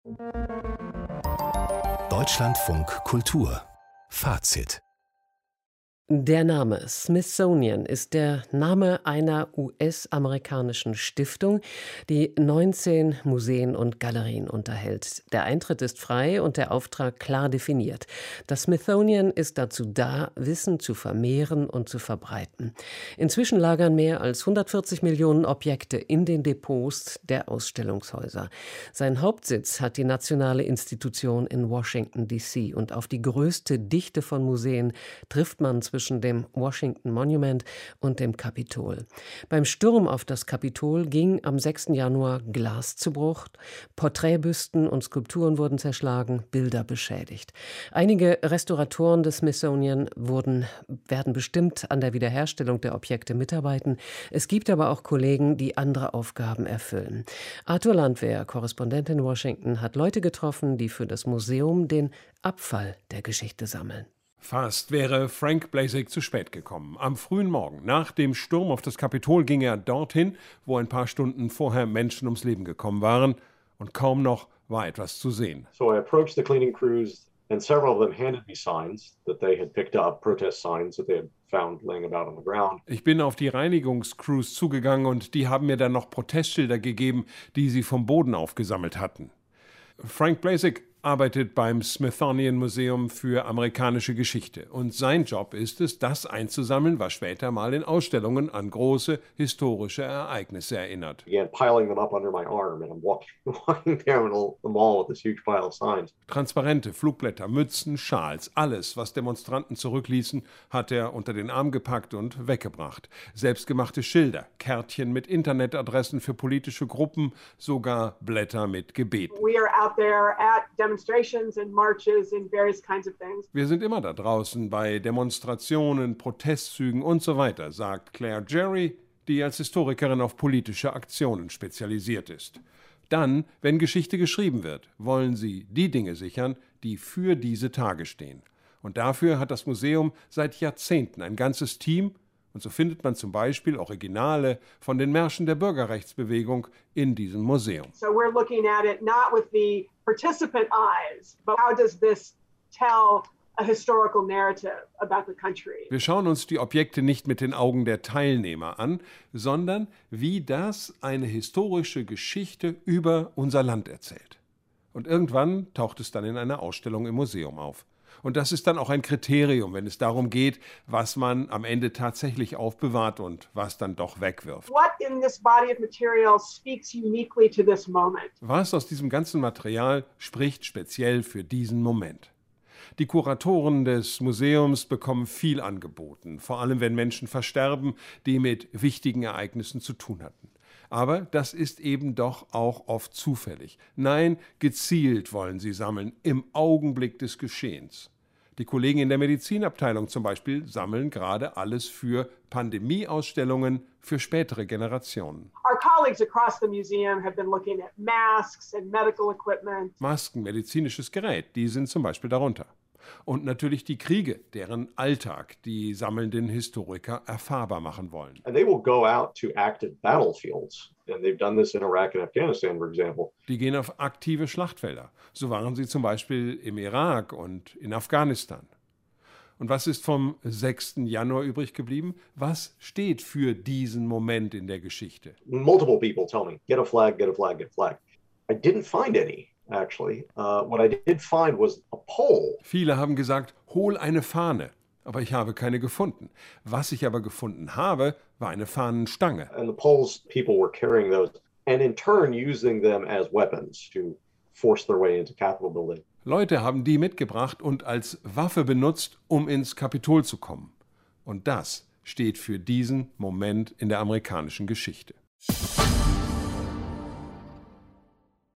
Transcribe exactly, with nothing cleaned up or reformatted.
Deutschlandfunk Kultur Fazit. Der Name Smithsonian ist der Name einer U S-amerikanischen Stiftung, die neunzehn Museen und Galerien unterhält. Der Eintritt ist frei und der Auftrag klar definiert. Das Smithsonian ist dazu da, Wissen zu vermehren und zu verbreiten. Inzwischen lagern mehr als hundertvierzig Millionen Objekte in den Depots der Ausstellungshäuser. Sein Hauptsitz hat die nationale Institution in Washington D C und auf die größte Dichte von Museen trifft man zwischen dem Washington Monument und dem Kapitol. Beim Sturm auf das Kapitol ging am sechsten Januar Glas zu Bruch, Porträtbüsten und Skulpturen wurden zerschlagen, Bilder beschädigt. Einige Restauratoren des Smithsonian wurden, werden bestimmt an der Wiederherstellung der Objekte mitarbeiten. Es gibt aber auch Kollegen, die andere Aufgaben erfüllen. Arthur Landwehr, Korrespondent in Washington, hat Leute getroffen, die für das Museum den Abfall der Geschichte sammeln. Fast wäre Frank Blasek zu spät gekommen. Am frühen Morgen, nach dem Sturm auf das Kapitol, ging er dorthin, wo ein paar Stunden vorher Menschen ums Leben gekommen waren. Und kaum noch war etwas zu sehen. So I approached the cleaning crews and several of them handed me signs that they had picked up, protest signs that they had found laying about on the ground. Ich bin auf die Reinigungscrews zugegangen und die haben mir dann noch Protestschilder gegeben, die sie vom Boden aufgesammelt hatten. Frank Blasek arbeitet beim Smithsonian Museum für amerikanische Geschichte. Und sein Job ist es, das einzusammeln, was später mal in Ausstellungen an große historische Ereignisse erinnert. Transparente, Flugblätter, Mützen, Schals, alles, was Demonstranten zurückließen, hat er unter den Arm gepackt und weggebracht. Selbstgemachte Schilder, Kärtchen mit Internetadressen für politische Gruppen, sogar Blätter mit Gebeten. We are out there at demonstrations and marches and various kinds of things. Wir sind immer da draußen bei Demonstrationen, Protestzügen und so weiter, sagt Claire Jerry, die als Historikerin auf politische Aktionen spezialisiert ist. Dann, wenn Geschichte geschrieben wird, wollen sie die Dinge sichern, die für diese Tage stehen. Und dafür hat das Museum seit Jahrzehnten ein ganzes Team. Und so findet man zum Beispiel Originale von den Märschen der Bürgerrechtsbewegung in diesem Museum. So we're looking at it not with the participant eyes, but how does this tell a historical narrative about the country? Wir schauen uns die Objekte nicht mit den Augen der Teilnehmer an, sondern wie das eine historische Geschichte über unser Land erzählt. Und irgendwann taucht es dann in einer Ausstellung im Museum auf. Und das ist dann auch ein Kriterium, wenn es darum geht, was man am Ende tatsächlich aufbewahrt und was dann doch wegwirft. What in this body of material speaks uniquely to this moment? Was aus diesem ganzen Material spricht speziell für diesen Moment? Die Kuratoren des Museums bekommen viel angeboten, vor allem wenn Menschen versterben, die mit wichtigen Ereignissen zu tun hatten. Aber das ist eben doch auch oft zufällig. Nein, gezielt wollen sie sammeln, im Augenblick des Geschehens. Die Kollegen in der Medizinabteilung zum Beispiel sammeln gerade alles für Pandemieausstellungen für spätere Generationen. Our colleagues across the museum have been looking at masks and medical equipment. Masken, medizinisches Gerät, die sind zum Beispiel darunter. Und natürlich die Kriege, deren Alltag die sammelnden Historiker erfahrbar machen wollen. And they will go out to active battlefields. And they've done this in Iraq and Afghanistan, for example. Die gehen auf aktive Schlachtfelder. So waren sie zum Beispiel im Irak und in Afghanistan. Und was ist vom sechsten Januar übrig geblieben? Was steht für diesen Moment in der Geschichte? Multiple people tell me, get a flag, get a flag, get a flag. I didn't find any. Actually, uh, what I did find was a pole. Viele haben gesagt, hol eine Fahne, aber ich habe keine gefunden. Was ich aber gefunden habe, war eine Fahnenstange. And the poles, people were carrying those and in turn using them as weapons to force their way into Capitol building. Leute haben die mitgebracht und als Waffe benutzt, um ins Kapitol zu kommen. Und das steht für diesen Moment in der amerikanischen Geschichte.